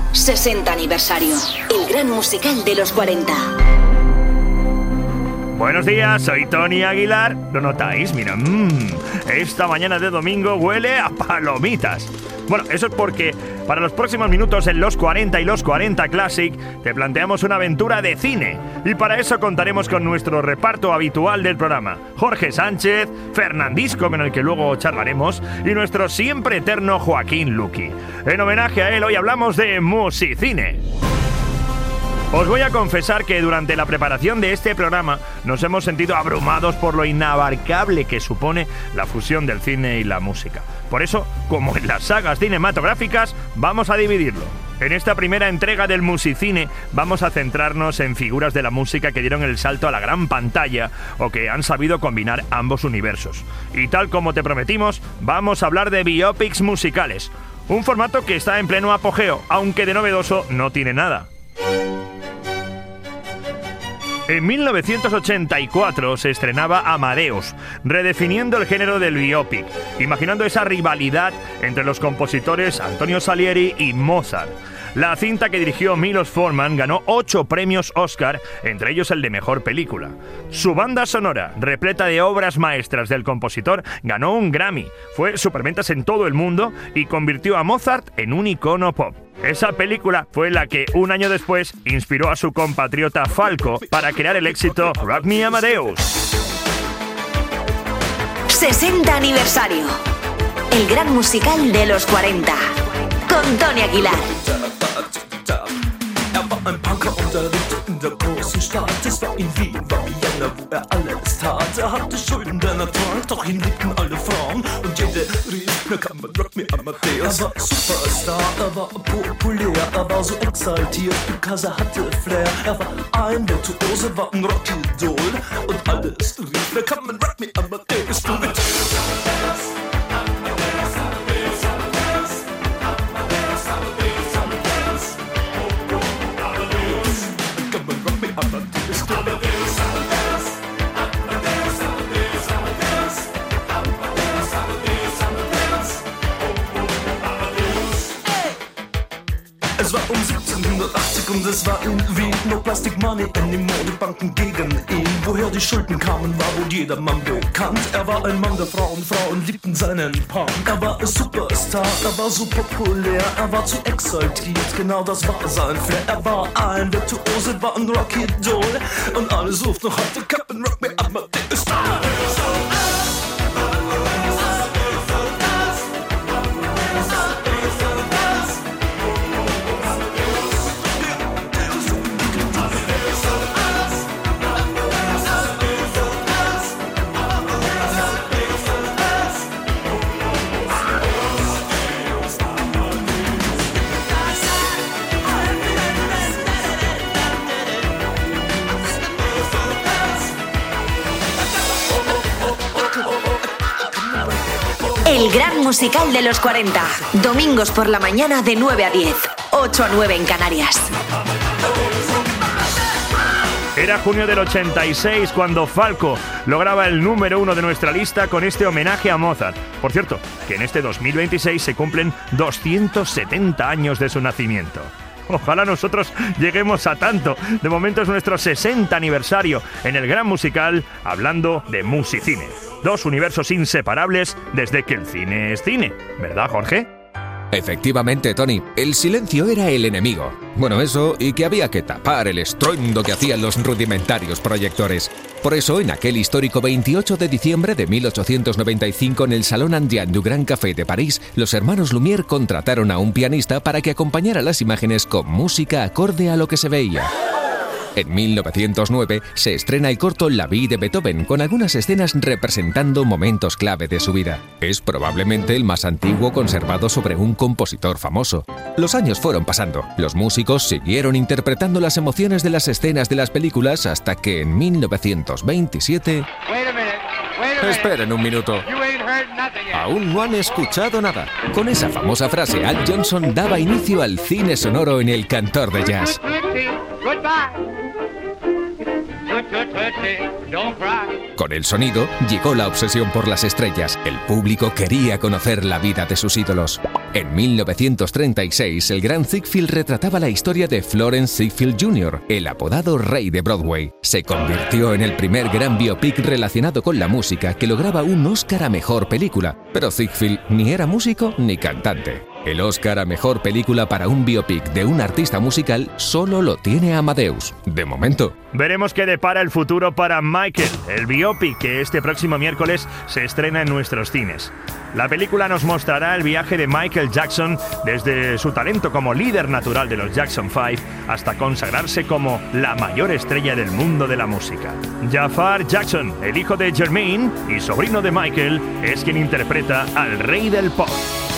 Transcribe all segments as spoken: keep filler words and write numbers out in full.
sesenta aniversario. El gran musical de los cuarenta. Buenos días, soy Tony Aguilar. ¿Lo notáis? Mira, mmm, esta mañana de domingo huele a palomitas. Bueno, eso es porque para los próximos minutos en Los cuarenta y Los cuarenta Classic te planteamos una aventura de cine. Y para eso contaremos con nuestro reparto habitual del programa. Jorge Sánchez, Fernandisco, con el que luego charlaremos, y nuestro siempre eterno Joaquín Luqui. En homenaje a él, hoy hablamos de musicine. Os voy a confesar que durante la preparación de este programa nos hemos sentido abrumados por lo inabarcable que supone la fusión del cine y la música. Por eso, como en las sagas cinematográficas, vamos a dividirlo. En esta primera entrega del Musicine vamos a centrarnos en figuras de la música que dieron el salto a la gran pantalla o que han sabido combinar ambos universos. Y tal como te prometimos, vamos a hablar de biopics musicales. Un formato que está en pleno apogeo, aunque de novedoso no tiene nada. En mil novecientos ochenta y cuatro se estrenaba Amadeus, redefiniendo el género del biopic, imaginando esa rivalidad entre los compositores Antonio Salieri y Mozart. La cinta que dirigió Milos Forman ganó ocho premios Oscar, entre ellos el de Mejor Película. Su banda sonora, repleta de obras maestras del compositor, ganó un Grammy, fue superventas en todo el mundo y convirtió a Mozart en un icono pop. Esa película fue la que, un año después, inspiró a su compatriota Falco para crear el éxito Rock Me Amadeus. sesenta aniversario. El gran musical de los cuarenta. Con Tony Aguilar. Er war ein Punker unterwegs in der großen Stadt. Es war in Wien, war Vienna, wo er alles tat. Er hatte Schulden, denn er trank, doch ihn liebten alle Frauen. Und jede rief, na kann man Rock Me Amadeus. Er war Superstar, er war populär, er war so exaltiert, because er hatte Flair. Er war ein Virtuose, war ein Rockidol. Und alles rief, na kann man Rock Me Amadeus. Du mit Es war um siebzehnhundertachtzig und es war in Wien. No Plastic Money in den Modebanken gegen ihn. Woher die Schulden kamen, war wohl jedermann bekannt. Er war ein Mann der Frauen, Frauen liebten seinen Punk. Er war ein Superstar, er war so populär, er war zu exaltiert, genau das war sein Flair. Er war ein Virtuose, war ein Rockidol. Und alle suchten noch heute Captain Rock Me Amadeus. El gran musical de los cuarenta. Domingos por la mañana de nueve a diez. ocho a nueve en Canarias. Era junio del ochenta y seis cuando Falco lograba el número uno de nuestra lista con este homenaje a Mozart. Por cierto, que en este dos mil veintiséis se cumplen doscientos setenta años de su nacimiento. Ojalá nosotros lleguemos a tanto. De momento es nuestro sesenta aniversario en el gran musical, hablando de musicine. Dos universos inseparables desde que el cine es cine. ¿Verdad, Jorge? Efectivamente, Tony, el silencio era el enemigo. Bueno, eso, y que había que tapar el estruendo que hacían los rudimentarios proyectores. Por eso, en aquel histórico veintiocho de diciembre de mil ochocientos noventa y cinco, en el Salón Indian du Grand Café de París, los hermanos Lumière contrataron a un pianista para que acompañara las imágenes con música acorde a lo que se veía. En mil novecientos nueve se estrena el corto La Vie de Beethoven, con algunas escenas representando momentos clave de su vida. Es probablemente el más antiguo conservado sobre un compositor famoso. Los años fueron pasando. Los músicos siguieron interpretando las emociones de las escenas de las películas hasta que en mil novecientos veintisiete... Esperen un minuto. Aún no han escuchado nada. Con esa famosa frase, Al Johnson daba inicio al cine sonoro en El Cantor de Jazz. Con el sonido llegó la obsesión por las estrellas. El público quería conocer la vida de sus ídolos. En mil novecientos treinta y seis, el gran Ziegfeld retrataba la historia de Florence Ziegfeld junior, el apodado Rey de Broadway. Se convirtió en el primer gran biopic relacionado con la música que lograba un Oscar a Mejor Película, pero Ziegfeld ni era músico ni cantante. El Oscar a Mejor Película para un biopic de un artista musical solo lo tiene Amadeus, de momento. Veremos qué depara el futuro para Michael, el biopic que este próximo miércoles se estrena en nuestros cines. La película nos mostrará el viaje de Michael Jackson desde su talento como líder natural de los Jackson Five hasta consagrarse como la mayor estrella del mundo de la música. Jafar Jackson, el hijo de Jermaine y sobrino de Michael, es quien interpreta al rey del pop.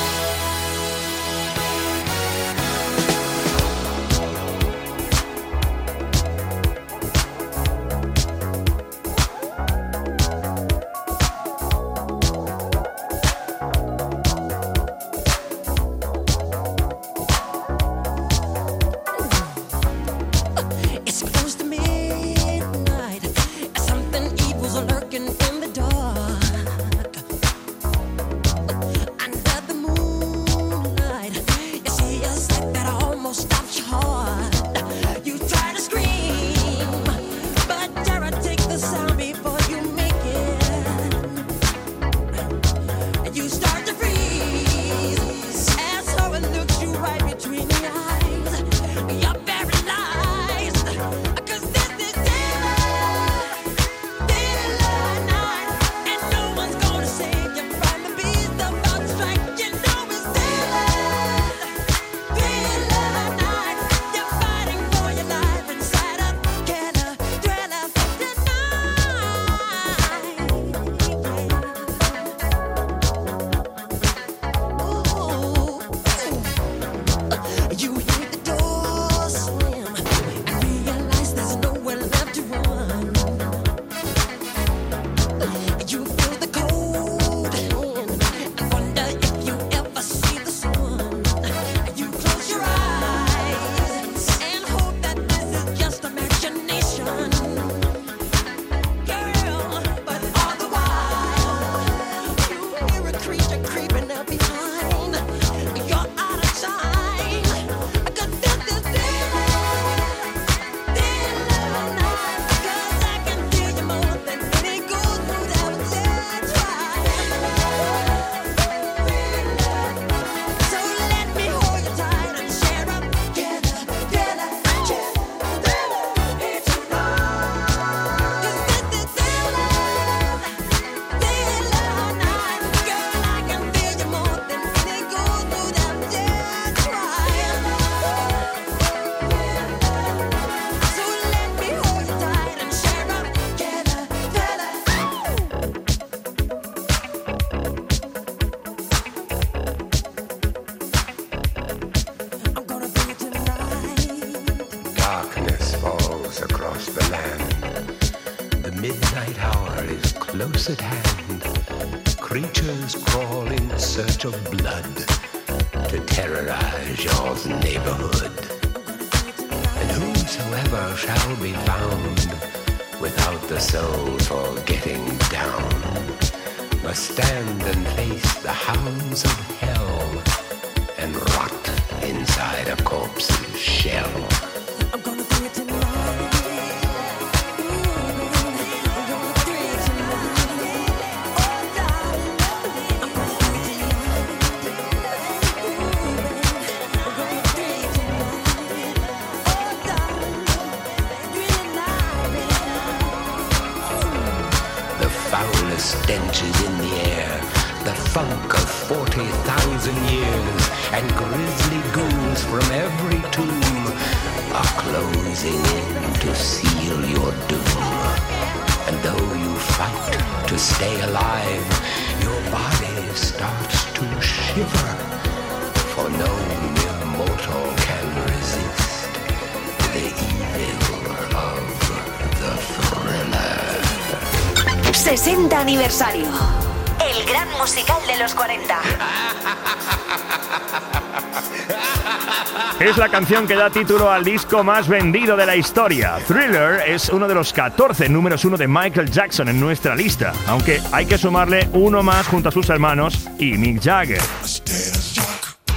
close at hand. Creatures crawl in search of blood to terrorize your neighborhood. And whosoever shall be found without the soul for getting down must stand and face the hounds of hell and rot inside a corpse's shell. I'm gonna do it tonight. Stench is in the air, the funk of forty thousand years, and grisly ghouls from every tomb are closing in to seal your doom. And though you fight to stay alive, your body starts to shiver, for no mere mortal can resist the evil of the thriller. sesenta aniversario. El gran musical de los cuarenta. Es la canción que da título al disco más vendido de la historia. Thriller es uno de los catorce números uno de Michael Jackson en nuestra lista, aunque hay que sumarle uno más junto a sus hermanos y Mick Jagger.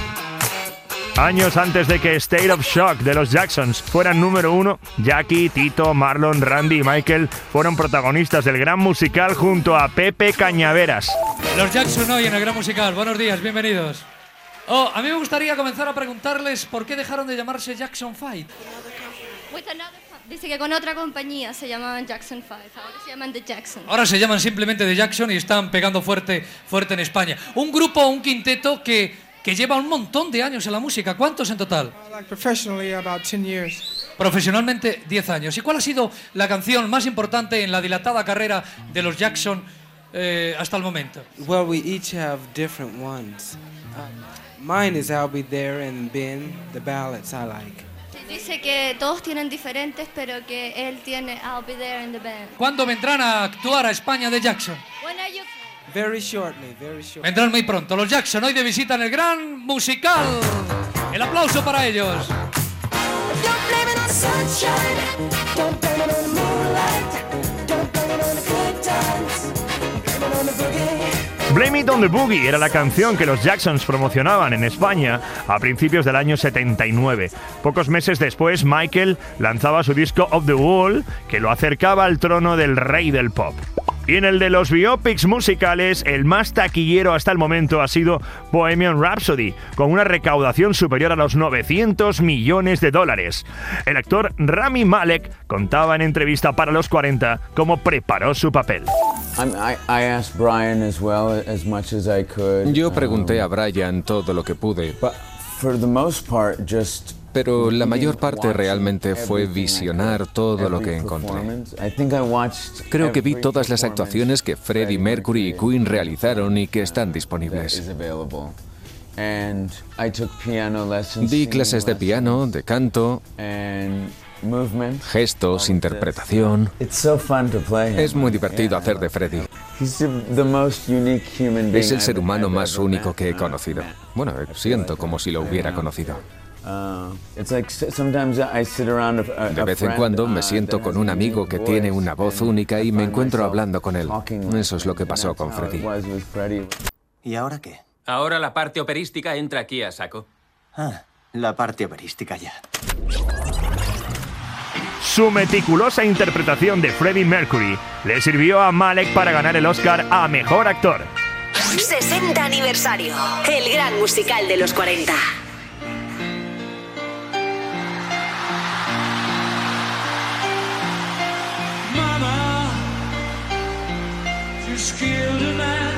Años antes de que State of Shock de los Jacksons fueran número uno, Jackie, Tito, Marlon, Randy y Michael fueron protagonistas del gran musical junto a Pepe Cañaveras. Los Jackson hoy en el gran musical. Buenos días, bienvenidos. Oh, a mí me gustaría comenzar a preguntarles por qué dejaron de llamarse Jackson Five. Dice que con otra compañía se llamaban Jackson Five, ahora se llaman The Jackson. Ahora se llaman simplemente The Jackson y están pegando fuerte, fuerte en España. Un grupo, un quinteto que... que lleva un montón de años en la música. ¿Cuántos en total? Profesionalmente, diez años. ¿Y cuál ha sido la canción más importante en la dilatada carrera de los Jackson eh, hasta el momento? Well, we each have different ones. Uh, mine is I'll Be There and Ben, the ballads I like. Dice que todos tienen diferentes, pero que él tiene I'll Be There in the Band. ¿Cuándo vendrán a actuar a España de Jackson? When are you... Very shortly, very shortly. Vendrán muy pronto. Los Jackson hoy de visita en el gran musical. El aplauso para ellos. Blame It on the Boogie era la canción que los Jacksons promocionaban en España a principios del año setenta y nueve. Pocos meses después, Michael lanzaba su disco Off the Wall, que lo acercaba al trono del rey del pop. Y en el de los biopics musicales, el más taquillero hasta el momento ha sido Bohemian Rhapsody, con una recaudación superior a los novecientos millones de dólares. El actor Rami Malek contaba en entrevista para Los cuarenta cómo preparó su papel. Yo pregunté a Brian todo lo que pude, pero la mayor parte realmente fue visionar todo lo que encontré. Creo que vi todas las actuaciones que Freddie Mercury y Queen realizaron y que están disponibles. Di clases de piano, de canto, gestos, interpretación. Es muy divertido hacer de Freddie. Es el ser humano más único que he conocido. Bueno, siento como si lo hubiera conocido. De vez en cuando me siento con un amigo que tiene una voz única y me encuentro hablando con él. Eso es lo que pasó con Freddie. ¿Y ahora qué? Ahora la parte operística entra aquí a saco. Ah, la parte operística ya. Su meticulosa interpretación de Freddie Mercury le sirvió a Malek para ganar el Oscar a Mejor Actor. sesenta aniversario. El gran musical de los cuarenta. Killed a man,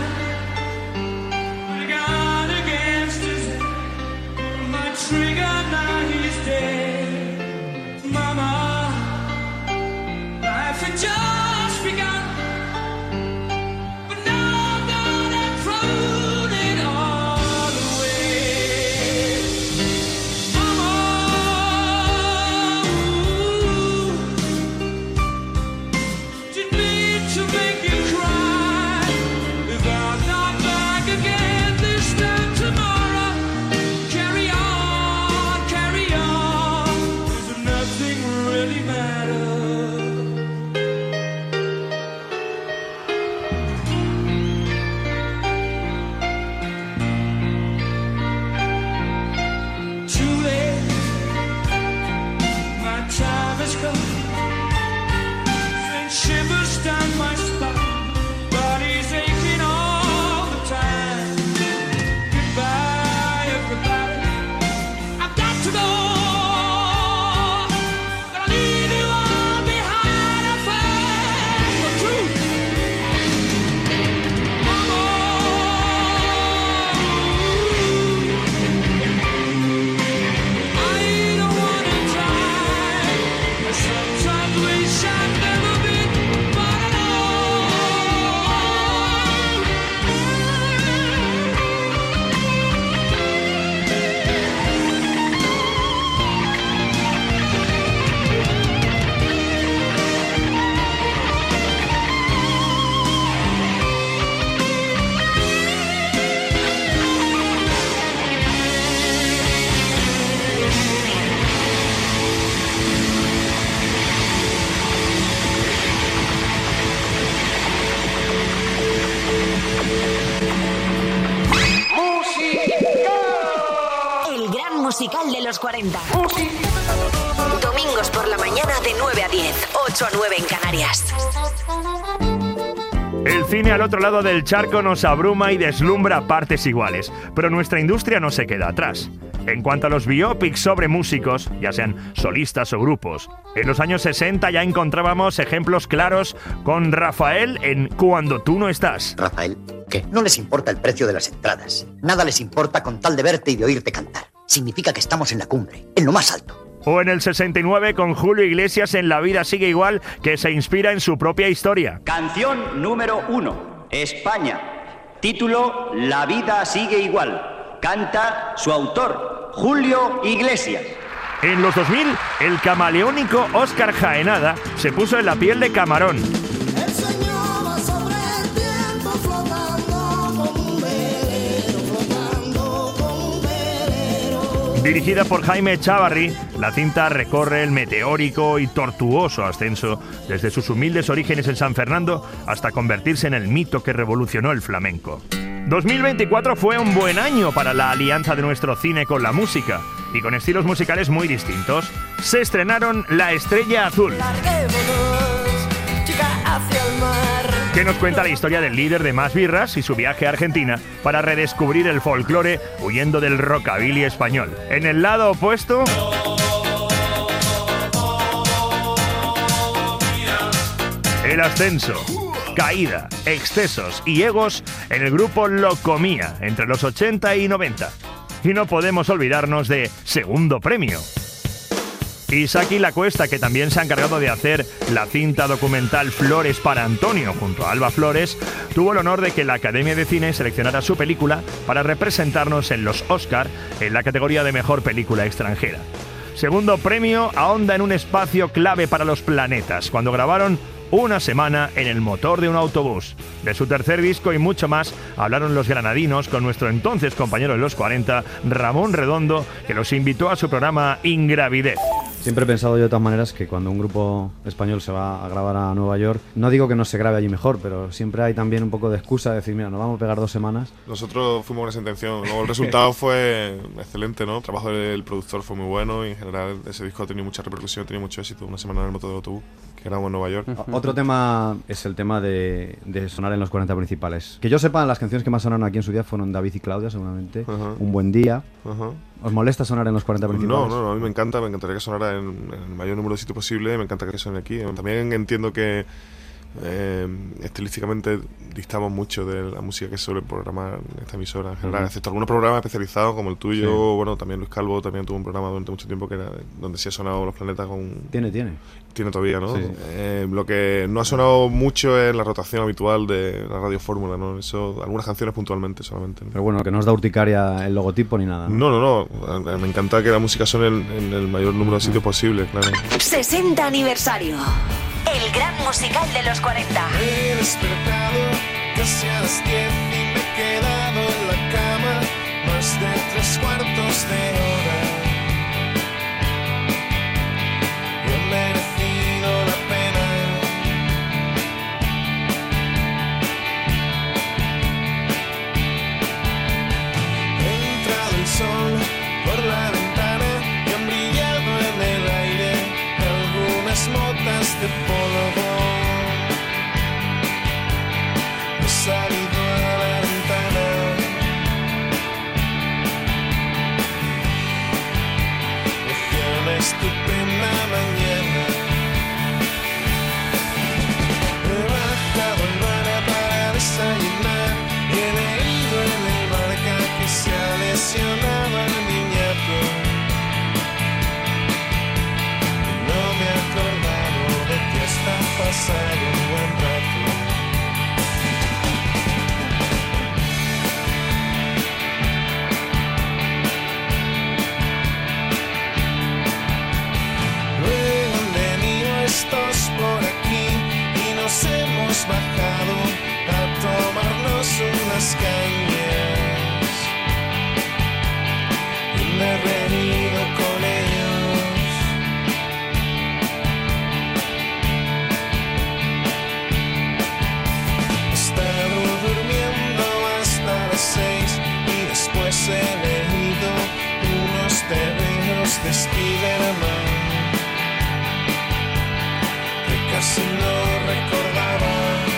I got against his head. My trigger, now he's dead. Mama, life had just begun, but now I'm gonna throw it all away. Mama, ooh, didn't mean to make you cry. cuarenta. Domingos por la mañana de nueve a diez, ocho a nueve en Canarias. El cine al otro lado del charco nos abruma y deslumbra a partes iguales, pero nuestra industria no se queda atrás. En cuanto a los biopics sobre músicos, ya sean solistas o grupos, en los años sesenta ya encontrábamos ejemplos claros con Rafael en Cuando tú no estás. Rafael, ¿qué? No les importa el precio de las entradas. Nada les importa con tal de verte y de oírte cantar. Significa que estamos en la cumbre, en lo más alto. O en el sesenta y nueve con Julio Iglesias en La vida sigue igual, que se inspira en su propia historia. Canción número uno, España. Título, La vida sigue igual. Canta su autor, Julio Iglesias. En los dos mil, el camaleónico Óscar Jaenada se puso en la piel de Camarón. Dirigida por Jaime Chávarri, la cinta recorre el meteórico y tortuoso ascenso desde sus humildes orígenes en San Fernando hasta convertirse en el mito que revolucionó el flamenco. dos mil veinticuatro fue un buen año para la alianza de nuestro cine con la música, y con estilos musicales muy distintos. Se estrenaron La Estrella Azul, que nos cuenta la historia del líder de Más Birras y su viaje a Argentina para redescubrir el folclore huyendo del rockabilly español. En el lado opuesto, el ascenso, caída, excesos y egos en el grupo Locomía entre los ochenta y noventa. Y no podemos olvidarnos de Segundo Premio. Isaki La Cuesta, que también se ha encargado de hacer la cinta documental Flores para Antonio junto a Alba Flores, tuvo el honor de que la Academia de Cine seleccionara su película para representarnos en los Oscar en la categoría de Mejor Película Extranjera. Segundo Premio ahonda en un espacio clave para los planetas, cuando grabaron una semana en el motor de un autobús. De su tercer disco y mucho más hablaron los granadinos con nuestro entonces compañero de los cuarenta, Ramón Redondo, que los invitó a su programa Ingravidez. Siempre he pensado yo de todas maneras que cuando un grupo español se va a grabar a Nueva York, no digo que no se grabe allí mejor, pero siempre hay también un poco de excusa de decir, mira, nos vamos a pegar dos semanas. Nosotros fuimos con esa intención, luego el resultado fue excelente, ¿no? El trabajo del productor fue muy bueno y en general ese disco ha tenido mucha repercusión, ha tenido mucho éxito. Una semana en el motor del autobús, que grabamos en Nueva York. Uh-huh. Otro tema es el tema de, de sonar en los cuarenta principales. Que yo sepa, las canciones que más sonaron aquí en su día fueron David y Claudia, seguramente. Uh-huh. Un buen día. Uh-huh. ¿Os molesta sonar en los cuarenta principales? No, no, no, a mí me encanta, me encantaría que sonara en, en el mayor número de sitios posible, me encanta que suene aquí. También entiendo que eh, estilísticamente distamos mucho de la música que se suele programar en esta emisora en general, uh-huh. excepto algunos programas especializados como el tuyo, sí. Bueno, también Luis Calvo también tuvo un programa durante mucho tiempo que era donde sí ha sonado Los Planetas con... Tiene, tiene. Tiene todavía, ¿no? Sí. Eh, lo que no ha sonado mucho es la rotación habitual de la Radio Fórmula, ¿no? Eso, algunas canciones puntualmente solamente, ¿no? Pero bueno, que no os da urticaria el logotipo ni nada, ¿no? No, no, no. Me encanta que la música suene en, en el mayor número de sitios posible, claro. sesenta aniversario. El gran musical de los cuarenta. He despertado casi a las diez y me he quedado en la cama más de tres cuartos de hora. Y he merecido la pena. He entrado el sol por la ventana y han brillado en el aire algunas motas de polvo. He salido a la ventana. Decía una estupenda mañana. He bajado al bar para desayunar y he leído en el Marca que se ha lesionado el niñato. No me he acordado de que está pasado un buen rato. Luego han venido estos por aquí y nos hemos bajado a tomarnos unas cañas. Y me he reído con ellos. He estado durmiendo hasta las seis y después he leído unos tebeos de Spider-Man, que casi no recordaba.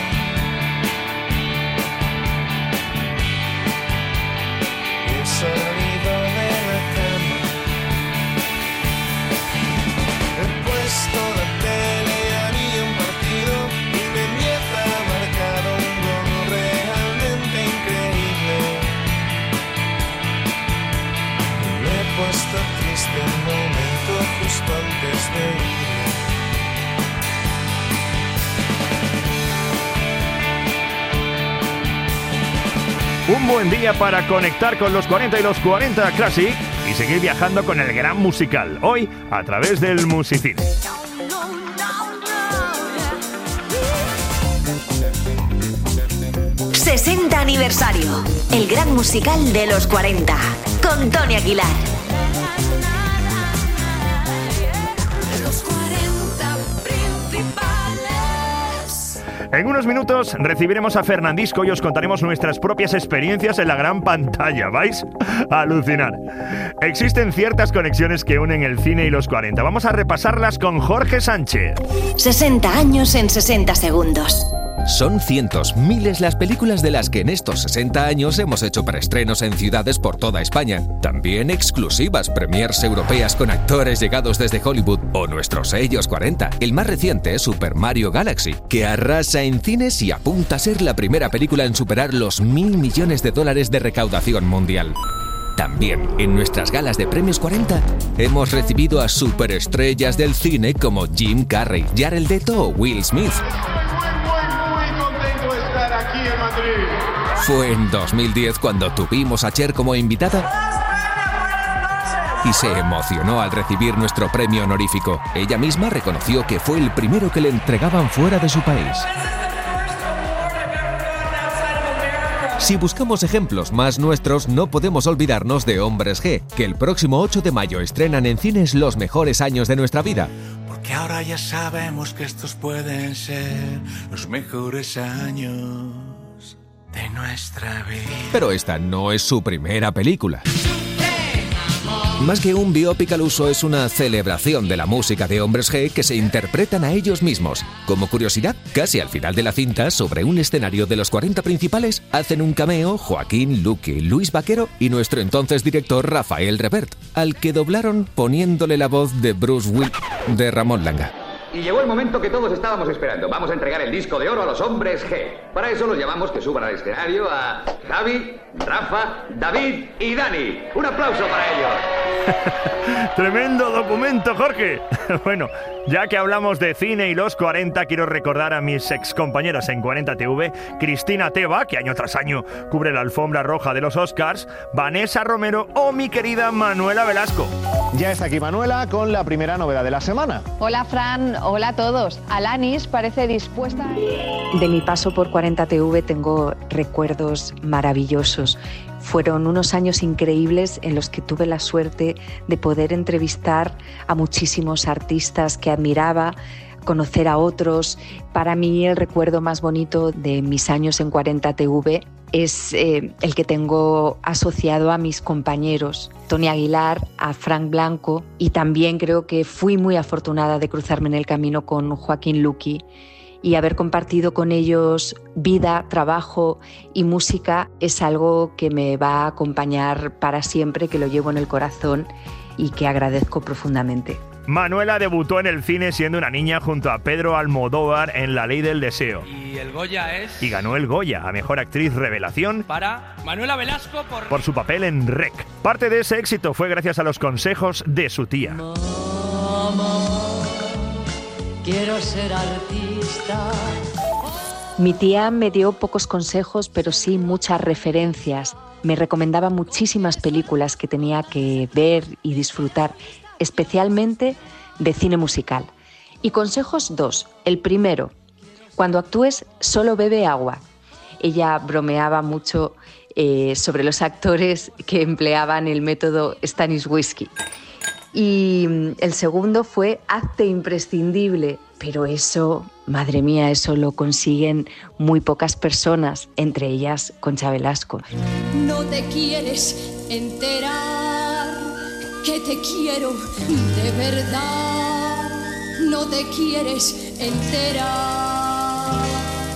El sonido de la cama, he puesto la tele y había un partido y mi nieta ha marcado un gol realmente increíble. Me he puesto triste un momento justo antes de irme. Un buen día para conectar con los cuarenta y los cuarenta Classic y seguir viajando con el gran musical. Hoy, a través del Musicine. sesenta aniversario. El gran musical de los cuarenta. Con Tony Aguilar. En unos minutos recibiremos a Fernandisco y os contaremos nuestras propias experiencias en la gran pantalla. ¿Vais a alucinar? Existen ciertas conexiones que unen el cine y los cuarenta. Vamos a repasarlas con Jorge Sánchez. sesenta años en sesenta segundos. Son cientos, miles las películas de las que en estos sesenta años hemos hecho preestrenos en ciudades por toda España. También exclusivas premiers europeas con actores llegados desde Hollywood o nuestros sellos cuarenta. El más reciente es Super Mario Galaxy, que arrasa en cines y apunta a ser la primera película en superar los mil millones de dólares de recaudación mundial. También, en nuestras galas de Premios cuarenta, hemos recibido a superestrellas del cine como Jim Carrey, Jared Leto o Will Smith. Fue en dos mil diez cuando tuvimos a Cher como invitada y se emocionó al recibir nuestro premio honorífico. Ella misma reconoció que fue el primero que le entregaban fuera de su país. Si buscamos ejemplos más nuestros, no podemos olvidarnos de Hombres G, que el próximo ocho de mayo estrenan en cines los mejores años de nuestra vida. Porque ahora ya sabemos que estos pueden ser los mejores años de nuestra vida. Pero esta no es su primera película. Más que un biopic al uso, es una celebración de la música de Hombres G que se interpretan a ellos mismos. Como curiosidad, casi al final de la cinta, sobre un escenario de los cuarenta principales, hacen un cameo Joaquín, Luqui, Luis Vaquero y nuestro entonces director Rafael Revert, al que doblaron poniéndole la voz de Bruce Willis de Ramón Langa. Y llegó el momento que todos estábamos esperando. Vamos a entregar el disco de oro a los Hombres G. Para eso los llamamos que suban al escenario a Javi, Rafa, David y Dani. Un aplauso para ellos. Tremendo documento, Jorge. Bueno, ya que hablamos de cine y los cuarenta, quiero recordar a mis excompañeras en cuarenta T V, Cristina Teba, que año tras año cubre la alfombra roja de los Oscars, Vanessa Romero o mi querida Manuela Velasco. Ya está aquí Manuela con la primera novedad de la semana. Hola Fran, hola a todos. Alanis parece dispuesta. De mi paso por cuarenta T V tengo recuerdos maravillosos. Fueron unos años increíbles en los que tuve la suerte de poder entrevistar a muchísimos artistas que admiraba, conocer a otros. Para mí el recuerdo más bonito de mis años en cuarenta T V es eh, el que tengo asociado a mis compañeros, Tony Aguilar, a Frank Blanco, y también creo que fui muy afortunada de cruzarme en el camino con Joaquín Luqui y haber compartido con ellos vida, trabajo y música es algo que me va a acompañar para siempre, que lo llevo en el corazón y que agradezco profundamente. Manuela debutó en el cine siendo una niña junto a Pedro Almodóvar en La Ley del Deseo. Y el Goya es... Y ganó el Goya a Mejor Actriz Revelación para Manuela Velasco por... por su papel en Rec. Parte de ese éxito fue gracias a los consejos de su tía. Mamá, quiero ser artista. Mi tía me dio pocos consejos, pero sí muchas referencias. Me recomendaba muchísimas películas que tenía que ver y disfrutar, especialmente de cine musical. Y consejos dos. El primero, cuando actúes solo bebe agua. Ella bromeaba mucho eh, sobre los actores que empleaban el método Stanislavski. Y el segundo fue hazte imprescindible. Pero eso, madre mía, eso lo consiguen muy pocas personas, entre ellas Concha Velasco. No te quieres enterar que te quiero de verdad, no te quieres enterar.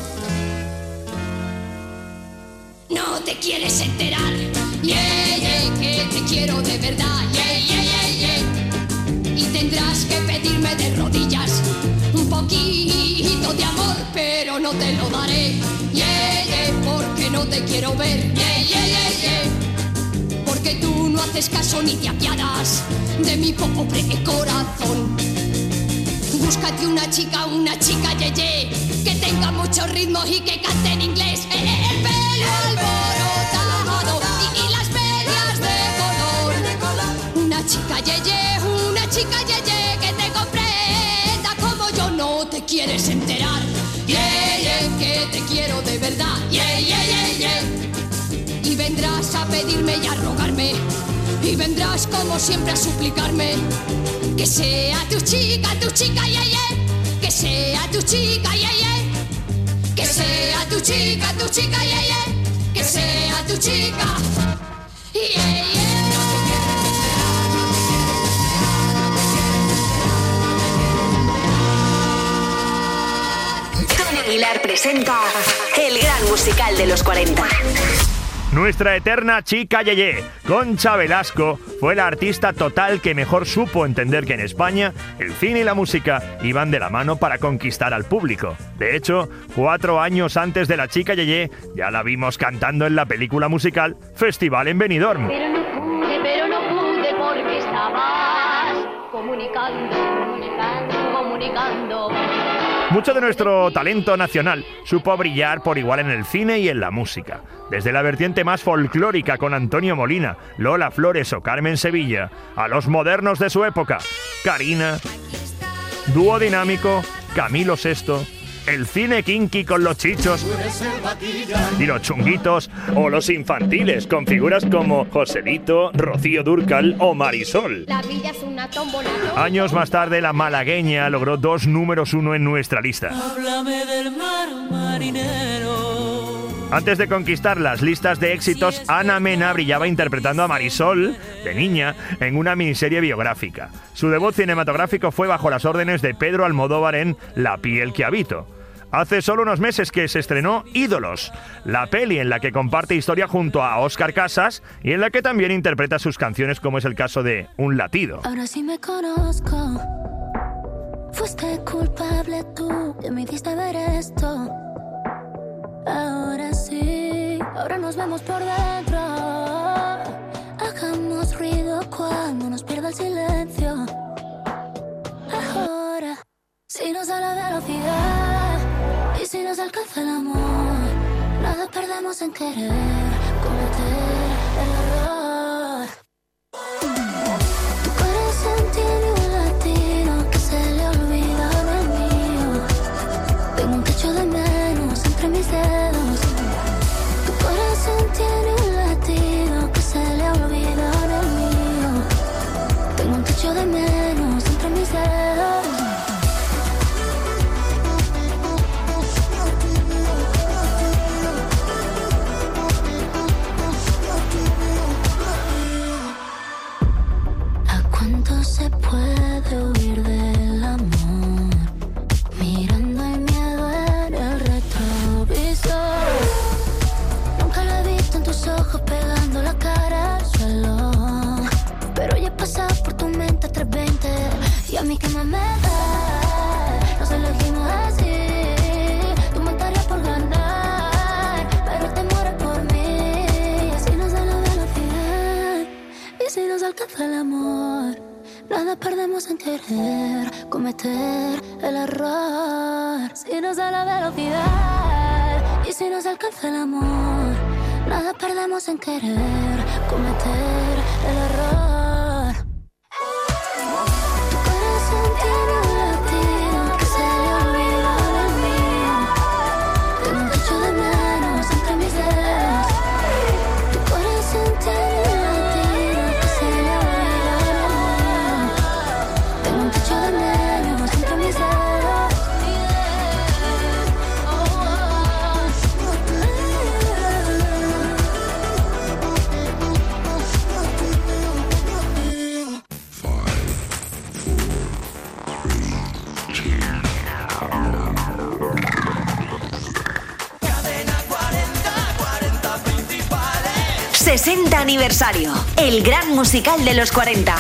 No te quieres enterar, yeah, yeah, que te quiero de verdad, yeah, yeah, yeah, yeah. Y tendrás que pedirme de rodillas un poquito de amor, pero no te lo daré, yeah, yeah, porque no te quiero ver, yeah, yeah, yeah, yeah. Porque tú no haces caso ni te apiadas de mi pobre corazón. Búscate una chica, una chica, ye, ye, que tenga muchos ritmos y que cante en inglés. Eh, eh, el pelo alborotado y, y las medias de color. Una chica, ye, ye, una chica, ye, ye, que te comprenda como yo. No te quieres enterar, yeah, yeah, que te quiero de verdad, yeah, yeah, yeah, yeah. Y vendrás a pedirme y a rogarme, y vendrás como siempre a suplicarme que sea tu chica, tu chica, yeah, yeah. Que sea tu chica, yeah, yeah. Que sea tu chica, tu chica, yeah, yeah. Que sea tu chica, yeah, yeah. Tony Aguilar presenta el gran musical de los cuarenta. Nuestra eterna chica Yeye, Concha Velasco, fue la artista total que mejor supo entender que en España el cine y la música iban de la mano para conquistar al público. De hecho, cuatro años antes de la chica Yeye, ya la vimos cantando en la película musical Festival en Benidorm. Pero no pude, pero no pude porque estabas comunicando, comunicando, comunicando. Mucho de nuestro talento nacional supo brillar por igual en el cine y en la música. Desde la vertiente más folclórica con Antonio Molina, Lola Flores o Carmen Sevilla, a los modernos de su época, Karina, dúo dinámico, Camilo Sesto, el cine kinky con los chichos y los chunguitos, o los infantiles con figuras como Joselito, Rocío Dúrcal o Marisol. La vida es una tómbola. Años más tarde, la malagueña logró dos números uno en nuestra lista. Háblame del mar, marinero. Antes de conquistar las listas de éxitos, Ana Mena brillaba interpretando a Marisol, de niña, en una miniserie biográfica. Su debut cinematográfico fue bajo las órdenes de Pedro Almodóvar en La piel que habito. Hace solo unos meses que se estrenó Ídolos, la peli en la que comparte historia junto a Óscar Casas y en la que también interpreta sus canciones, como es el caso de Un latido. Ahora sí me conozco. Fuiste culpable tú, que me hiciste ver esto. Ahora sí, ahora nos vemos por dentro. Hagamos ruido cuando nos pierda el silencio. Ahora, si nos da la velocidad y si nos alcanza el amor, nada perdemos en querer cometer el error. Tu corazón tiene un latido que se le olvida del mío. Tengo un techo de menos entre mis dedos. Tu corazón tiene un latido que se le olvida del mío. Tengo un techo de menos entre mis dedos. ¿A cuánto se puede huir del amor? Mirando el miedo en el retrovisor. Nunca lo he visto en tus ojos pegando la cara al suelo. Pero ya he pasado por tu mente tres veinte y a mí que más me da. Nos elegimos así. Tú matarías por ganar, pero te mueres por mí. Y así nos da la velocidad y si nos alcanza el amor, nada perdemos en querer cometer el error. Si nos da la velocidad y si nos alcanza el amor, nada perdemos en querer cometer el error. Tu corazón tiene un latido que se le olvida del mío. Tengo un techo de menos entre mis dedos. Tu corazón tiene un latido que se le olvida del mío. Tengo un techo de menos entre mis dedos. sesenta aniversario. El gran musical de los cuarenta.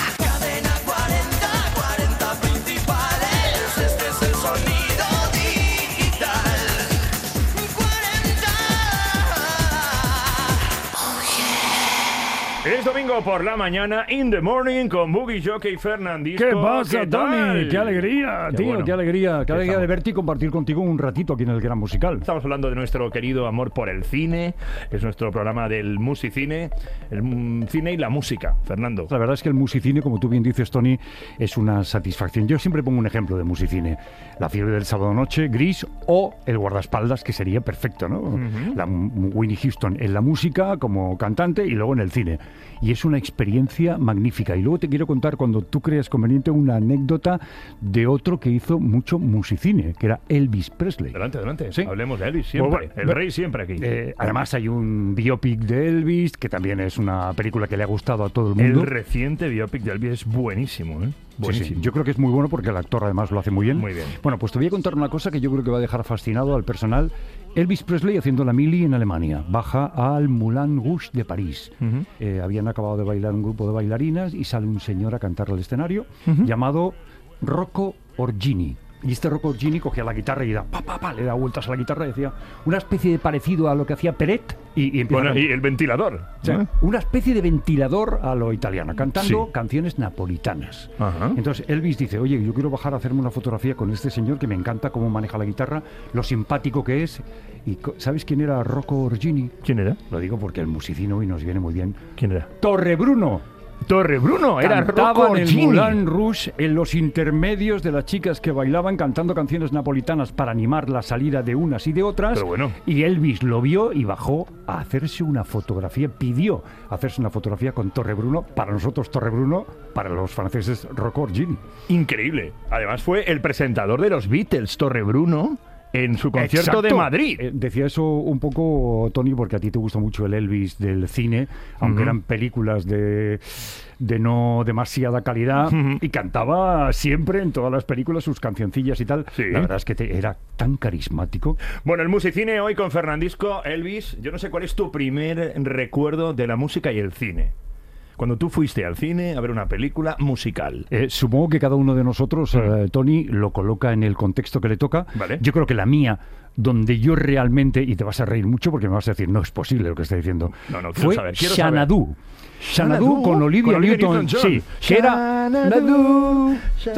Es domingo por la mañana, in the morning, con Boogie Jockey Fernandisco. ¿Qué pasa, ¿Qué Tony? tal? ¡Qué alegría, Qué tío! bueno. ¡Qué alegría! ¡Qué alegría estamos? de verte y compartir contigo un ratito aquí en el Gran Musical! Estamos hablando de nuestro querido amor por el cine. Es nuestro programa del musicine, el mm, cine y la música, Fernando. La verdad es que el musicine, como tú bien dices, Tony, es una satisfacción. Yo siempre pongo un ejemplo de musicine. La fiebre del sábado noche, Gris, o El guardaespaldas, que sería perfecto, ¿no? Uh-huh. La Winnie Houston en la música como cantante y luego en el cine. Y es una experiencia magnífica. Y luego te quiero contar, cuando tú creas conveniente, una anécdota de otro que hizo mucho musicine, que era Elvis Presley. Adelante, adelante. ¿Sí? Hablemos de Elvis siempre. Pues bueno, el bueno, rey siempre aquí. Eh, además hay un biopic de Elvis, que también es una película que le ha gustado a todo el mundo. El reciente biopic de Elvis es buenísimo, ¿eh? Buenísimo. Sí, sí. Yo creo que es muy bueno porque el actor además lo hace muy bien. Muy bien. Bueno, pues te voy a contar una cosa que yo creo que va a dejar fascinado al personal. Elvis Presley haciendo la mili en Alemania. Baja al Moulin Rouge de París. Uh-huh. Eh, habían acabado de bailar un grupo de bailarinas y sale un señor a cantar al escenario Uh-huh. llamado Rocco Orgini. Y este Rocco Orgini cogía la guitarra y da, pa, pa, pa, le da vueltas a la guitarra y decía una especie de parecido a lo que hacía Peret y, y empieza Bueno, a y el ventilador. o sea, ¿eh? una especie de ventilador a lo italiano, cantando Sí. canciones napolitanas. Ajá. Entonces Elvis dice, oye, yo quiero bajar a hacerme una fotografía con este señor que me encanta cómo maneja la guitarra, lo simpático que es. Y co- ¿sabes quién era Rocco Orgini? ¿Quién era? Lo digo porque el musicino hoy nos viene muy bien. ¿Quién era? Torre Bruno. Torre Bruno, era Cantaba Rocco en el Orgini. Moulin Rouge en los intermedios de las chicas que bailaban cantando canciones napolitanas para animar la salida de unas y de otras. Pero bueno. Y Elvis lo vio y bajó a hacerse una fotografía, pidió hacerse una fotografía con Torre Bruno, para nosotros Torre Bruno, para los franceses Rocco Orgini. Increíble. Además fue el presentador de los Beatles, Torre Bruno, en su concierto Exacto. de Madrid. Eh, decía eso un poco, Tony, porque a ti te gusta mucho el Elvis del cine, aunque Ujú. eran películas de, de no demasiada calidad, Ujú. y cantaba siempre en todas las películas sus cancioncillas y tal. Sí. La verdad es que te- era tan carismático. Bueno, el musicine hoy con Fernandisco. Elvis, yo no sé cuál es tu primer recuerdo de la música y el cine. Cuando tú fuiste al cine a ver una película musical. Eh, supongo que cada uno de nosotros, eh, Tony, lo coloca en el contexto que le toca. Vale. Yo creo que la mía, donde yo realmente, y te vas a reír mucho porque me vas a decir, no es posible lo que está diciendo, No, no, quiero fue saber, quiero Xanadu. Xanadu Xanadu, con Olivia, con Olivia Newton, Newton-John. sí, que era Xanadu,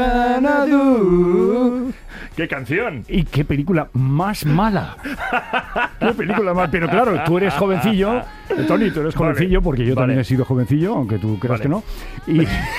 Xanadu. ¡Qué canción! Y qué película más mala. Qué película más. Pero claro, tú eres jovencillo, eh, Tony, tú eres Vale, jovencillo, porque yo vale. también he sido jovencillo, aunque tú creas Vale. que no. Y,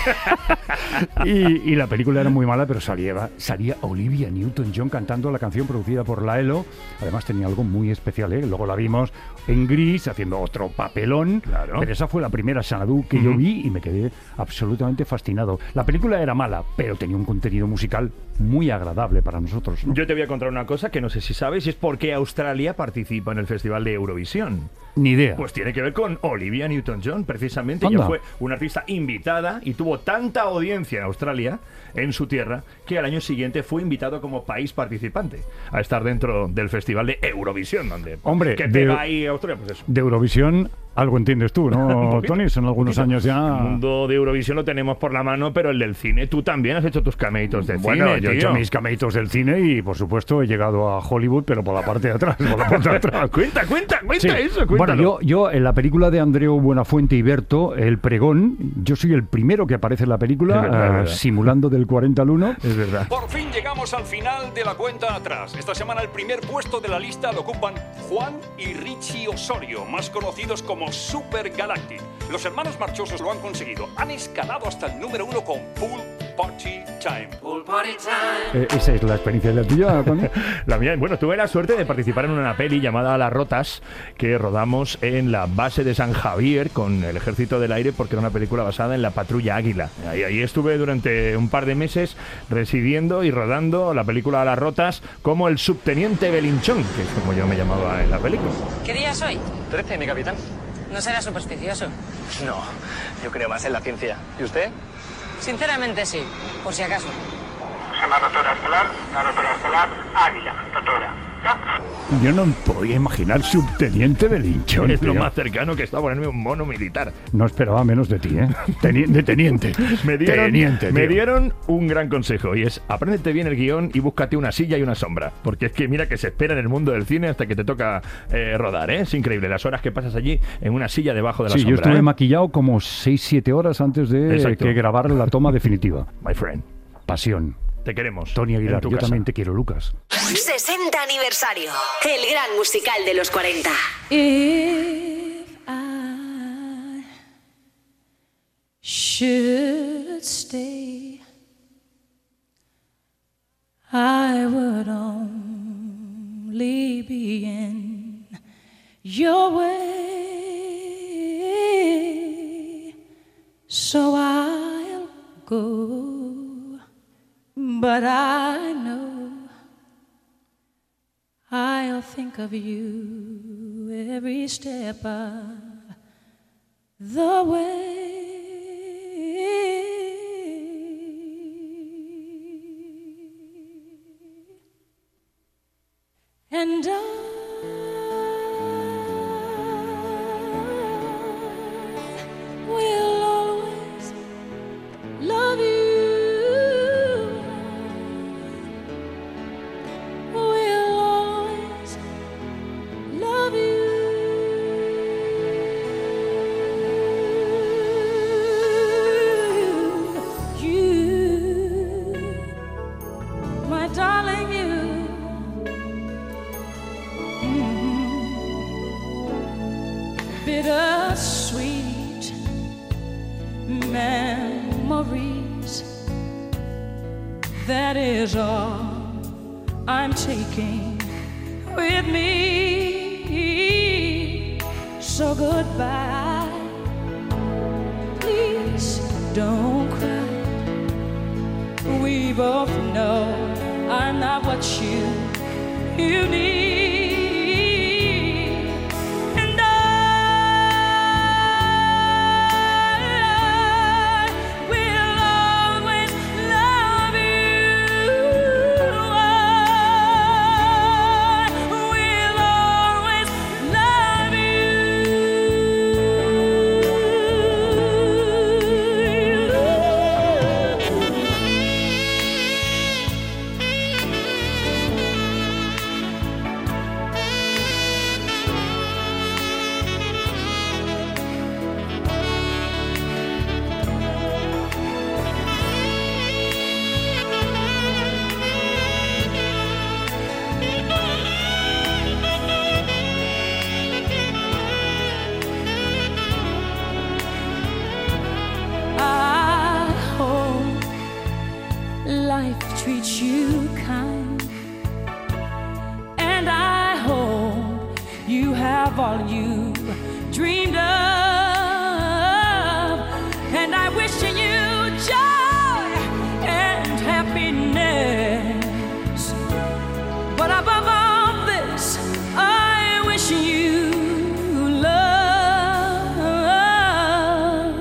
y, y la película era muy mala, pero salía, salía Olivia Newton-John cantando la canción producida por la ELO. Además tenía algo muy especial, ¿eh? Luego la vimos en Gris haciendo otro papelón. Claro. Pero esa fue la primera Xanadu que yo Ujú. vi y me quedé absolutamente fascinado. La película era mala, pero tenía un contenido musical muy agradable para nosotros, ¿no? Yo te voy a contar una cosa que no sé si sabes, y es por qué Australia participa en el Festival de Eurovisión. Ni idea. Pues tiene que ver con Olivia Newton-John, precisamente. Ella Anda. fue una artista invitada y tuvo tanta audiencia en Australia, en su tierra, que al año siguiente fue invitado como país participante a estar dentro del Festival de Eurovisión, donde Hombre, que de- pega ahí Australia, pues eso. De Eurovisión, algo entiendes tú, Un ¿no, poquito, Tony? Son algunos poquito. años ya. El mundo de Eurovisión lo tenemos por la mano, pero el del cine, tú también has hecho tus cameitos de Bueno, cine, yo he tío. hecho mis cameitos del cine y, por supuesto, he llegado a Hollywood, pero por la parte de atrás. Por la parte de atrás. Cuenta, cuenta, cuenta Sí. eso, Bueno, cuéntalo. yo, yo en la película de Andreu Buenafuente y Berto, El Pregón, yo soy el primero que aparece en la película, Es verdad, eh, es verdad. simulando del cuarenta al uno. Es verdad. Por fin llegamos al final de la cuenta atrás. Esta semana el primer puesto de la lista lo ocupan Juan y Richie Osorio, más conocidos como Super Galactic. Los hermanos marchosos lo han conseguido. Han escalado hasta el número uno con Pool Party Time. Pool Party Time. Eh, esa es la experiencia de la tuya, Tony. La mía, bueno, tuve la suerte de participar en una peli llamada Las Rotas, que rodamos en la base de San Javier con el Ejército del Aire, porque era una película basada en la Patrulla Águila. Ahí, ahí estuve durante un par de meses residiendo y rodando la película Las Rotas como el subteniente Belinchón, que es como yo me llamaba en la película. ¿Qué día es hoy? trece, mi capitán. ¿No será supersticioso? No, yo creo más en la ciencia. ¿Y usted? Sinceramente sí, por si acaso. Se llama rotora estelar, la rotora estelar Águila, rotora. Yo no podía imaginar subteniente Belinchón. Es lo tío. más cercano que está a ponerme un mono militar. No esperaba menos de ti, ¿eh? Teni- de teniente. Me dieron, Teniente, me tío. dieron un gran consejo y es apréndete bien el guión y búscate una silla y una sombra. Porque es que mira que se espera en el mundo del cine hasta que te toca eh, rodar, ¿eh? Es increíble las horas que pasas allí en una silla debajo de la Sí, sombra. yo estuve ¿eh? maquillado como seis siete horas antes de Exacto. que grabar la toma definitiva. My friend. Pasión. Te queremos. Tony Aguilar, en tu yo casa. también te quiero, Lucas. sesenta aniversario. El gran musical de los cuarenta. If I should stay, I would only be in your way, so I'll go. But I know I'll think of you every step of the way. And I will always love you. Bittersweet memories, that is all I'm taking with me. So goodbye, please don't cry. We both know I'm not what you, you need. Treat you kind, and I hope you have all you dreamed of, and I wish you joy and happiness, but above all this I wish you love.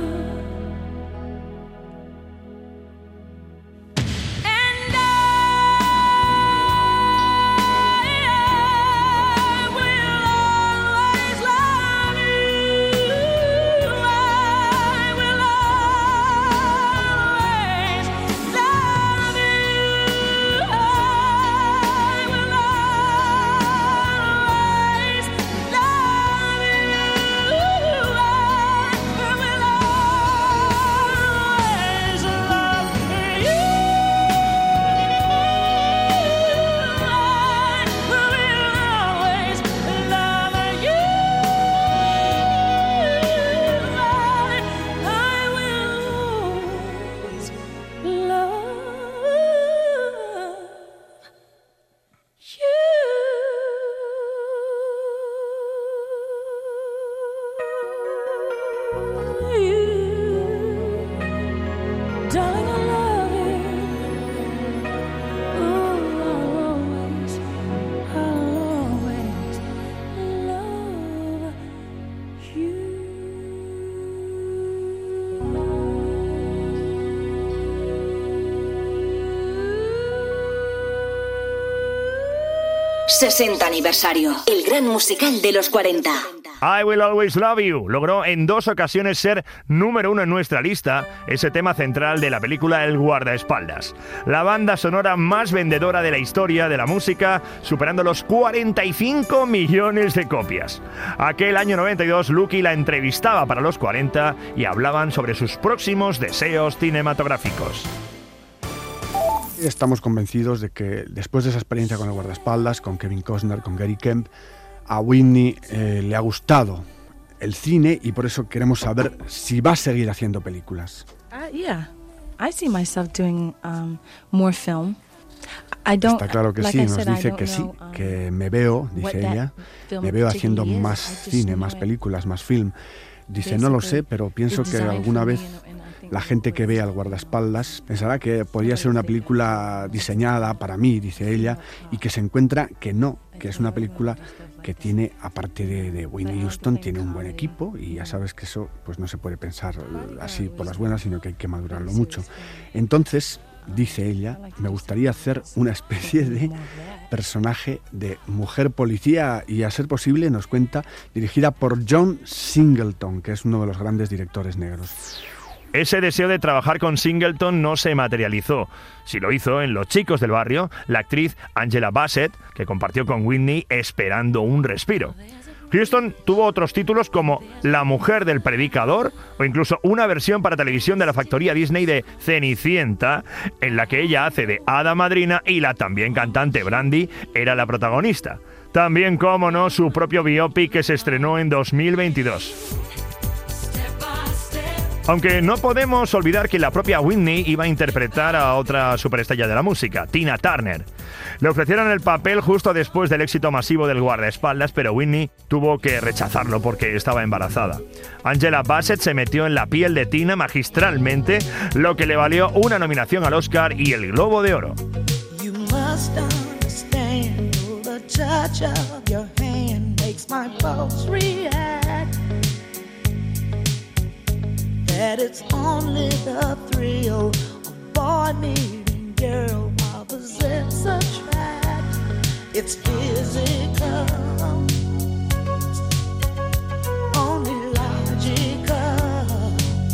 sesenta aniversario. El gran musical de los cuarenta. I Will Always Love You logró en dos ocasiones ser número uno en nuestra lista, ese tema central de la película El guardaespaldas. La banda sonora más vendedora de la historia de la música, superando los cuarenta y cinco millones de copias. Aquel año noventa y dos, Lucky la entrevistaba para los cuarenta y hablaban sobre sus próximos deseos cinematográficos. Estamos convencidos de que después de esa experiencia con el guardaespaldas, con Kevin Costner, con Gary Kemp, a Whitney eh, le ha gustado el cine y por eso queremos saber si va a seguir haciendo películas. Uh, yeah, I see myself doing um, more film. I don't, Está claro que like sí, I nos said, I dice don't que know, sí, um, que me veo, dice ella, me veo haciendo más cine, más películas, más film. Dice, no lo sé, pero pienso que alguna vez la gente que ve al guardaespaldas pensará que podría ser una película diseñada para mí, dice ella, y que se encuentra que no, que es una película que tiene, aparte de, de Whitney Houston, tiene un buen equipo y ya sabes que eso pues no se puede pensar así por las buenas, sino que hay que madurarlo mucho. Entonces, dice ella, me gustaría hacer una especie de personaje de mujer policía y, a ser posible, nos cuenta, dirigida por John Singleton, que es uno de los grandes directores negros. Ese deseo de trabajar con Singleton no se materializó. Sí lo hizo en Los chicos del barrio, la actriz Angela Bassett, que compartió con Whitney Esperando un respiro. Houston tuvo otros títulos como La mujer del predicador o incluso una versión para televisión de la factoría Disney de Cenicienta, en la que ella hace de hada madrina y la también cantante Brandy era la protagonista. También, cómo no, su propio biopic que se estrenó en dos mil veintidós. Aunque no podemos olvidar que la propia Whitney iba a interpretar a otra superestrella de la música, Tina Turner. Le ofrecieron el papel justo después del éxito masivo del guardaespaldas, pero Whitney tuvo que rechazarlo porque estaba embarazada. Angela Bassett se metió en la piel de Tina magistralmente, lo que le valió una nominación al Oscar y el Globo de Oro. You must understand, the touch of your hand makes my pulse react. That it's only the thrill of boy meeting girl opposites attract. It's physical, only logical.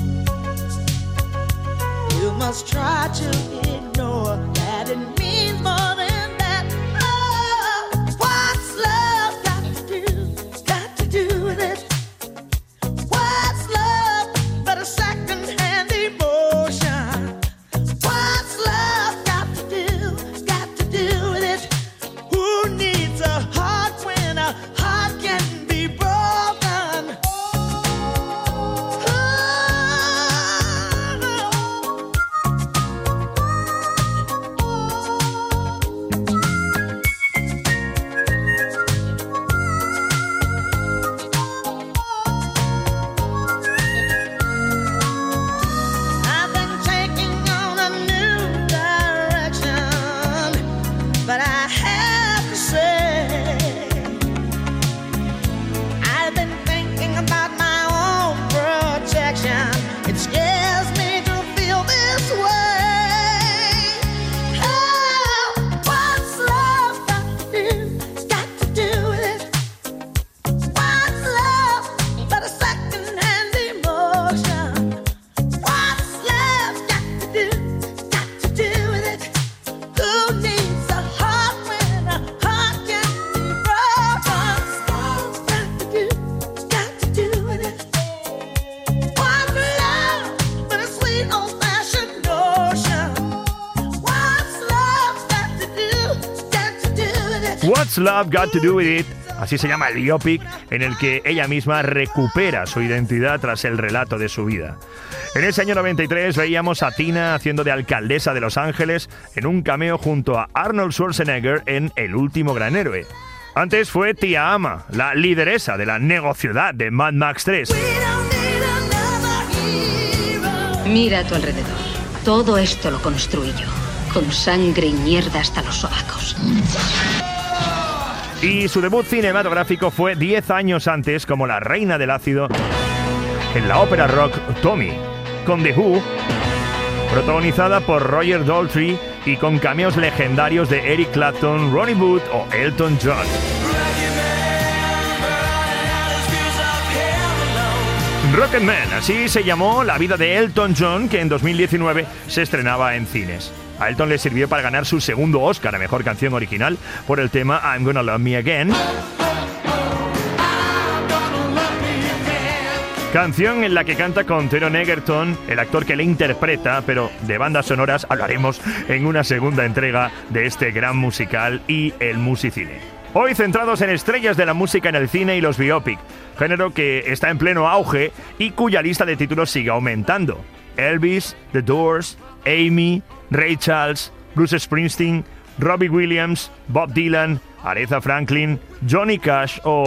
You must try to ignore that it means more than that. Oh, what's love got to do, got to do with it? What's love but a second-hand emotion? What's love got to do, got to do with it? Who needs a heart when a heart can be broken? I've been taking on a new direction, but I have to say, I've been thinking about my own protection. It scares me to feel this way. Oh, what's love got to do, got to do with it? What's love but a second-hand emotion? What's love got to do, got to do with it? Who needs a heart when a heart can be broken? What's got to do, got to do with it? What's love but a sweet old-fashioned notion? What's love got to do, got to do with it? What's Love Got to Do With It? Así se llama el biopic en el que ella misma recupera su identidad tras el relato de su vida. En ese año noventa y tres veíamos a Tina haciendo de alcaldesa de Los Ángeles en un cameo junto a Arnold Schwarzenegger en El último gran héroe. Antes fue Tia Ama, la lideresa de la negociedad de Mad Max tres. Mira a tu alrededor. Todo esto lo construí yo, con sangre y mierda hasta los sobacos. Y su debut cinematográfico fue diez años antes como la reina del ácido en la ópera rock Tommy, con The Who protagonizada por Roger Daltrey y con cameos legendarios de Eric Clapton, Ronnie Wood o Elton John. Rocketman, así se llamó la vida de Elton John, que en dos mil diecinueve se estrenaba en cines. A Elton le sirvió para ganar su segundo Oscar a Mejor Canción Original por el tema I'm Gonna Love Me Again. Canción en la que canta con Taron Egerton, el actor que le interpreta, pero de bandas sonoras hablaremos en una segunda entrega de este gran musical y el musicine. Hoy centrados en estrellas de la música en el cine y los biopic, género que está en pleno auge y cuya lista de títulos sigue aumentando. Elvis, The Doors, Amy, Ray Charles, Bruce Springsteen, Robbie Williams, Bob Dylan, Aretha Franklin, Johnny Cash o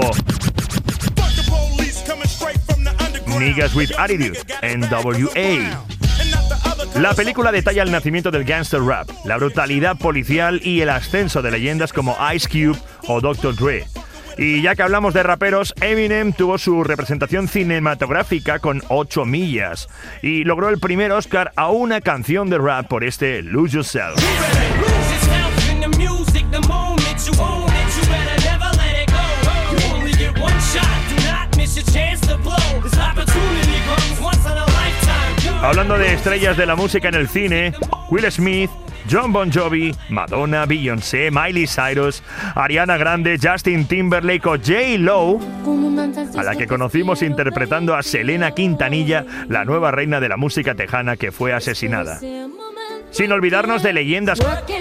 Niggas with Attitude, N W A. La película detalla el nacimiento del gangster rap, la brutalidad policial y el ascenso de leyendas como Ice Cube o doctor Dre. Y ya que hablamos de raperos, Eminem tuvo su representación cinematográfica con ocho millas y logró el primer Oscar a una canción de rap por este Lose Yourself. Hablando de estrellas de la música en el cine, Will Smith, John Bon Jovi, Madonna, Beyoncé, Miley Cyrus, Ariana Grande, Justin Timberlake o J-Lo, a la que conocimos interpretando a Selena Quintanilla, la nueva reina de la música tejana que fue asesinada. Sin olvidarnos de leyendas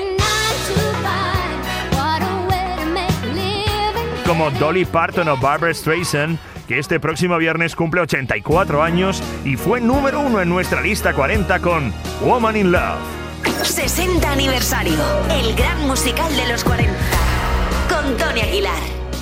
como Dolly Parton o Barbra Streisand, que este próximo viernes cumple ochenta y cuatro años y fue número uno en nuestra lista cuarenta con Woman in Love. sesenta aniversario, el gran musical de los cuarenta, con Tony Aguilar.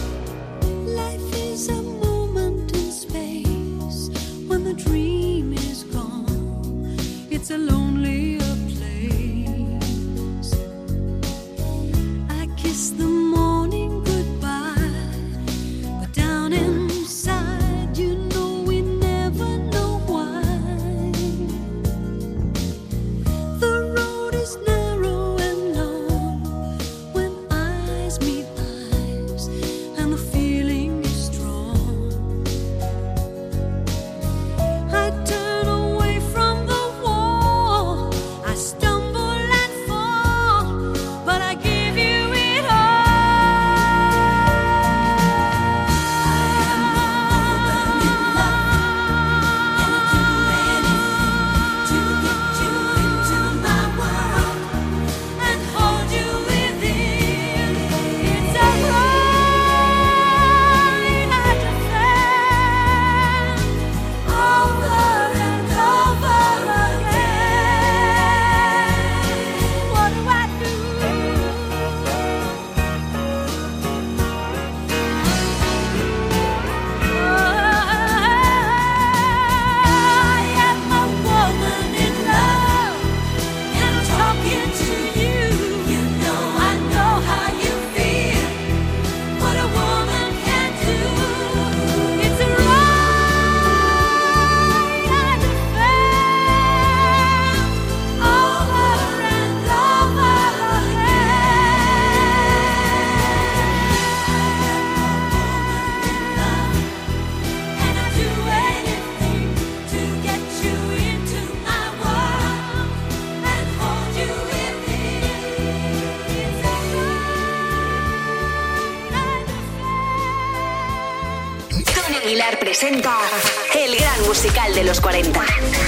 Presenta el gran musical de los cuarenta.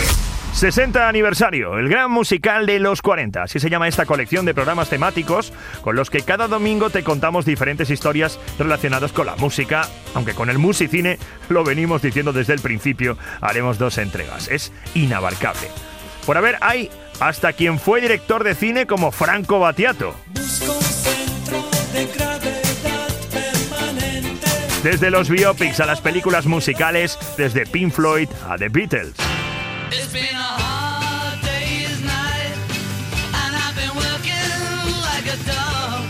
sesenta aniversario, el gran musical de los cuarenta. Así se llama esta colección de programas temáticos con los que cada domingo te contamos diferentes historias relacionadas con la música, aunque con el musicine lo venimos diciendo desde el principio, haremos dos entregas. Es inabarcable. Por haber, hay hasta quien fue director de cine como Franco Battiato. Desde los biopics a las películas musicales, desde Pink Floyd a The Beatles.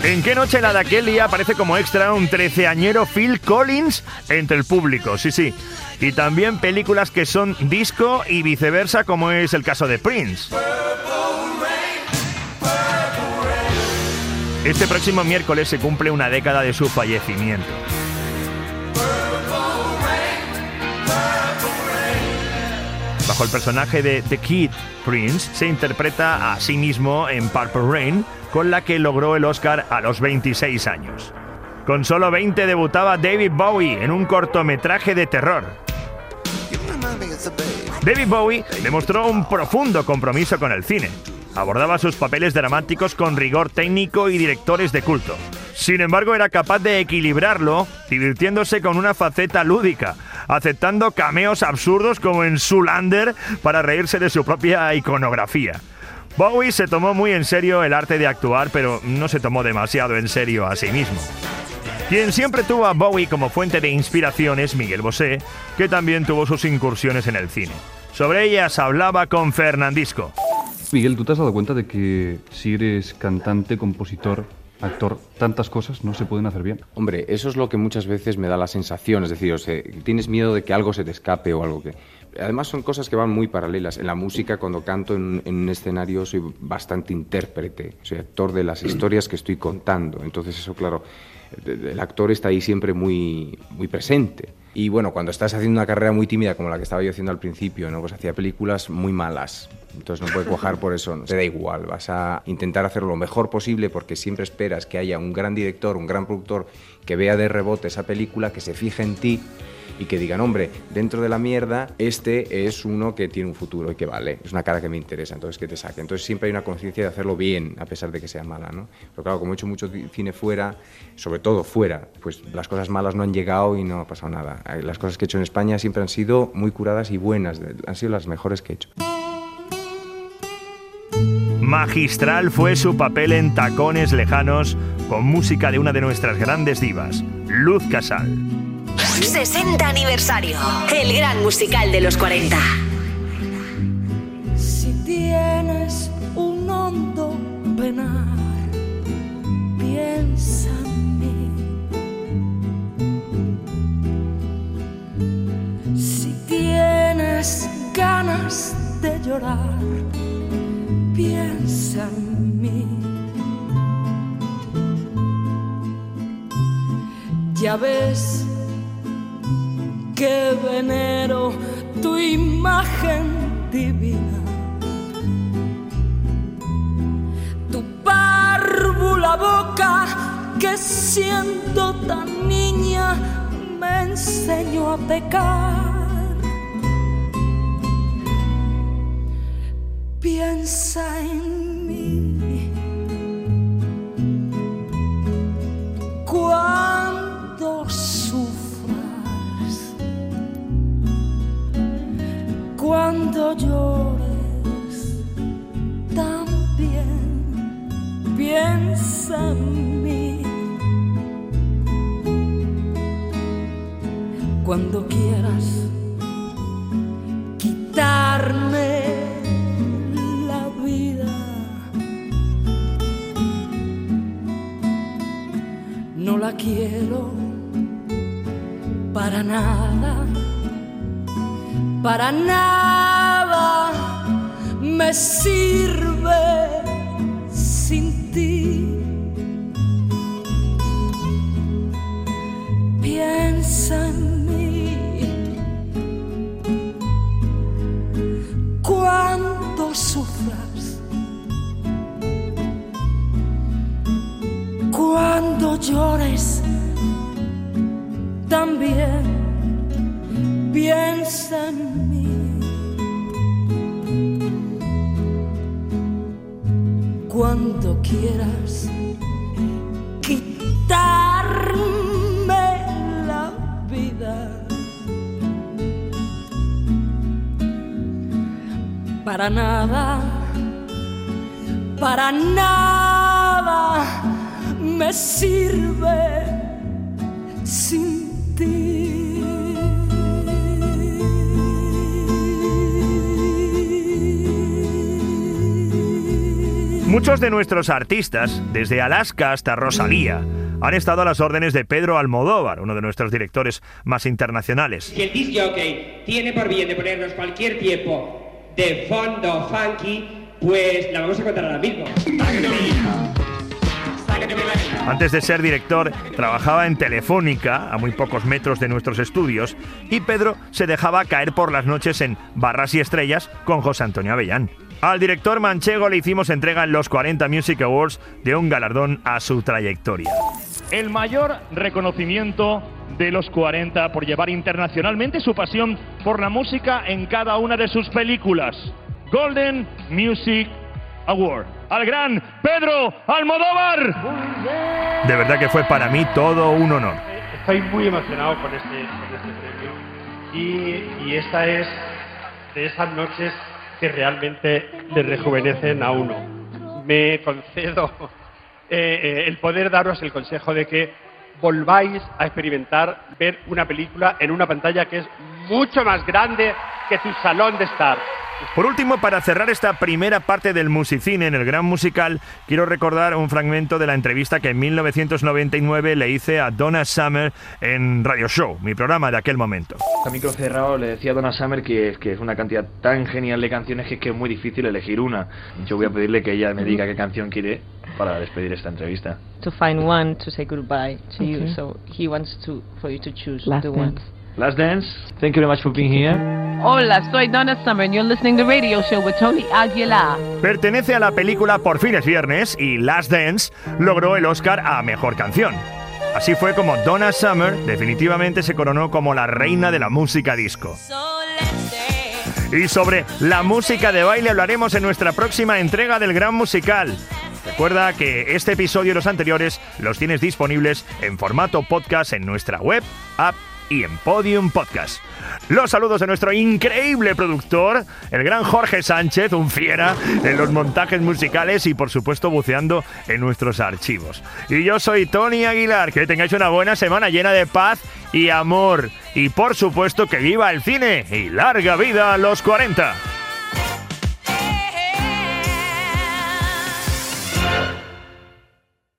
¿En qué noche la de aquel día aparece como extra un treceañero Phil Collins entre el público? Sí, sí. Y también películas que son disco y viceversa, como es el caso de Prince. Este próximo miércoles se cumple una década de su fallecimiento. Bajo el personaje de The Kid, Prince se interpreta a sí mismo en Purple Rain, con la que logró el Oscar a los veintiséis años. Con solo veinte debutaba David Bowie en un cortometraje de terror. David Bowie demostró un profundo compromiso con el cine. Abordaba sus papeles dramáticos con rigor técnico y directores de culto. Sin embargo, era capaz de equilibrarlo, divirtiéndose con una faceta lúdica, aceptando cameos absurdos como en Zoolander para reírse de su propia iconografía. Bowie se tomó muy en serio el arte de actuar, pero no se tomó demasiado en serio a sí mismo. Quien siempre tuvo a Bowie como fuente de inspiración es Miguel Bosé, que también tuvo sus incursiones en el cine. Sobre ellas hablaba con Fernandisco. Miguel, ¿tú te has dado cuenta de que si eres cantante, compositor, actor, tantas cosas no se pueden hacer bien? Hombre, eso es lo que muchas veces me da la sensación, es decir, o sea, tienes miedo de que algo se te escape o algo que... Además son cosas que van muy paralelas. En la música, cuando canto en, en un escenario, soy bastante intérprete, soy actor de las historias que estoy contando. Entonces eso, claro, el actor está ahí siempre muy, muy presente. Y bueno, cuando estás haciendo una carrera muy tímida, como la que estaba yo haciendo al principio, ¿no? Pues hacía películas muy malas. Entonces no puedes cuajar por eso, no te da igual, vas a intentar hacerlo lo mejor posible porque siempre esperas que haya un gran director, un gran productor que vea de rebote esa película, que se fije en ti y que digan, hombre, dentro de la mierda, este es uno que tiene un futuro y que vale, es una cara que me interesa, entonces que te saque. Entonces siempre hay una conciencia de hacerlo bien, a pesar de que sea mala, ¿no? Pero claro, como he hecho mucho cine fuera, sobre todo fuera, pues las cosas malas no han llegado y no ha pasado nada. Las cosas que he hecho en España siempre han sido muy curadas y buenas, han sido las mejores que he hecho. Magistral fue su papel en Tacones Lejanos, con música de una de nuestras grandes divas, Luz Casal. sesenta aniversario, el gran musical de los cuarenta. Si tienes un hondo penar, piensa en mí. Si tienes ganas de llorar, piensa en mí. Ya ves que venero tu imagen divina, tu párvula boca que siendo tan niña me enseñó a pecar. Piensa en mí cuando sufras, cuando llores también. Piensa en mí cuando quieras quitarme no la quiero para nada, para nada me sirve sin ti. Piensa en mí cuando sufras, cuando llores también. Piensa en mí cuando quieras quitarme la vida. Para nada, para nada me sirve sin ti. Muchos de nuestros artistas, desde Alaska hasta Rosalía, han estado a las órdenes de Pedro Almodóvar, uno de nuestros directores más internacionales. Si el disc jockey tiene por bien de ponernos cualquier tiempo de fondo funky, pues la vamos a contar ahora mismo. Antes de ser director, trabajaba en Telefónica, a muy pocos metros de nuestros estudios, y Pedro se dejaba caer por las noches en Barras y Estrellas con José Antonio Avellán. Al director manchego le hicimos entrega en los cuarenta Music Awards de un galardón a su trayectoria. El mayor reconocimiento de los cuarenta por llevar internacionalmente su pasión por la música en cada una de sus películas. Golden Music Award. Al gran Pedro Almodóvar. De verdad que fue para mí todo un honor. Estoy muy emocionado con este, con este premio y, y esta es de esas noches que realmente le rejuvenecen a uno. Me concedo eh, eh, el poder daros el consejo de que volváis a experimentar ver una película en una pantalla que es mucho más grande que tu salón de estar. Por último, para cerrar esta primera parte del Musicine en el Gran Musical, quiero recordar un fragmento de la entrevista que en mil novecientos noventa y nueve le hice a Donna Summer en Radio Show, mi programa de aquel momento. A micro cerrado le decía a Donna Summer que, que es una cantidad tan genial de canciones que es, que es muy difícil elegir una. Yo voy a pedirle que ella me diga qué canción quiere para despedir esta entrevista. To find one to say goodbye to Okay. you, so he wants to for you to choose Last the Dance. one. Last Dance. Thank you very much for being here. Hola, soy Donna Summer and you're listening to Radio Show with Tony Aguilar. Pertenece a la película Por fin es viernes y Last Dance logró el Oscar a Mejor Canción. Así fue como Donna Summer definitivamente se coronó como la reina de la música disco. Y sobre la música de baile hablaremos en nuestra próxima entrega del Gran Musical. Recuerda que este episodio y los anteriores los tienes disponibles en formato podcast en nuestra web, app y en Podium Podcast. Los saludos de nuestro increíble productor, el gran Jorge Sánchez, un fiera en los montajes musicales y por supuesto buceando en nuestros archivos. Y yo soy Tony Aguilar, que tengáis una buena semana llena de paz y amor. Y por supuesto que viva el cine y larga vida a los cuarenta.